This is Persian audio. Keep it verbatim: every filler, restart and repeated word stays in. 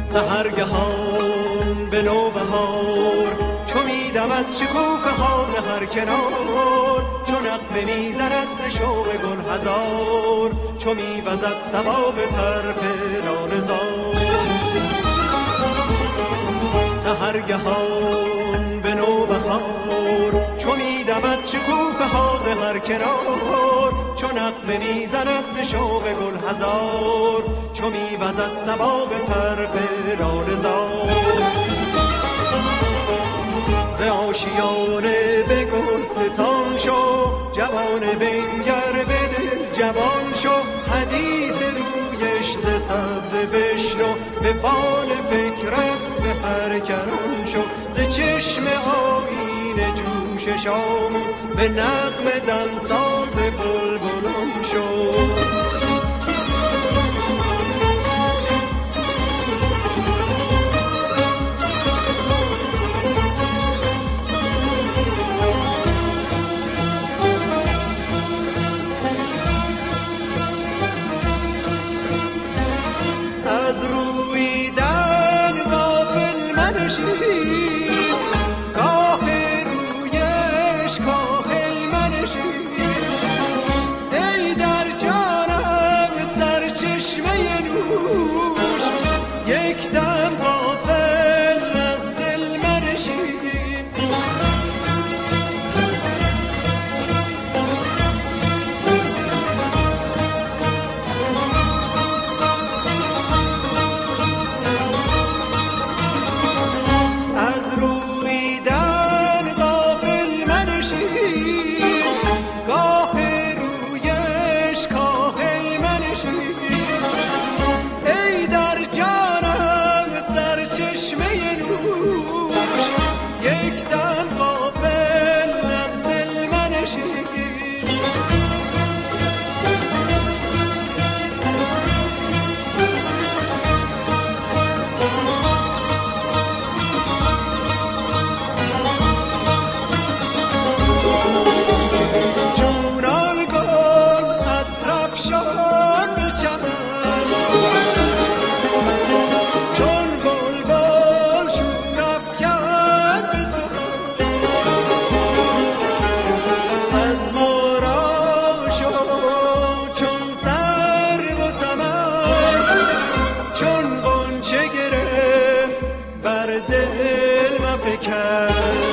سحرگهان به نوبهار چو میدمد شکوفه ها ز هر کنار، چو نغمه میزند ز شوق گل هزار، چو میوزد صبا به طرف لاله زار. سحرگهان به نوبهار چو میدمد شکوفه ها ز هر کنار، چو نغمه میزند ز شوق گل هزار، چو میوزد صبا به طرف لاله زار. ز آشیانه به گل ستان شو، جوان بنگر به دل جوان شو، حدیث رویش ز سبز بشنو، به بال فکرت به هر کران شو، ز چشم آیینه جوشش آموز، به نغمه دمساز بلبلان شو. از رویدن غافل منشین، گاه رویش کاهل منشین، ای در جانم سرچشمه نوش، یک دم غافل از دل منشین. ای در جانم سرچشمه نوش، یک دم غافل از دل منشین. چونان گل اطراف شد به چمن، چون بلبل شور افکن به سخن، از ما را شو چون سرو و سمن، چون غنچه گره بر دل مفکن.